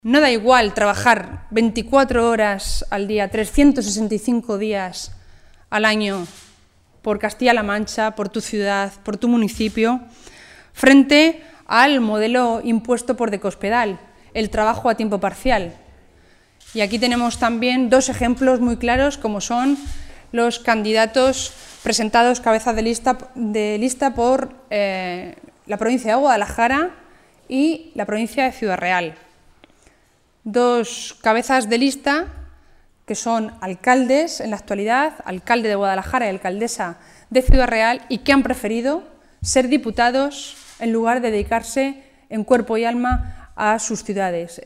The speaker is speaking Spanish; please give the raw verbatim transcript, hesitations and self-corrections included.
No da igual trabajar veinticuatro horas al día, trescientos sesenta y cinco días al año por Castilla-La Mancha, por tu ciudad, por tu municipio, frente al modelo impuesto por Decospedal, el trabajo a tiempo parcial. Y aquí tenemos también dos ejemplos muy claros, como son los candidatos presentados cabeza de lista, de lista por eh, la provincia de Guadalajara y la provincia de Ciudad Real. Dos cabezas de lista que son alcaldes en la actualidad, alcalde de Guadalajara y alcaldesa de Ciudad Real, y que han preferido ser diputados en lugar de dedicarse en cuerpo y alma a sus ciudades.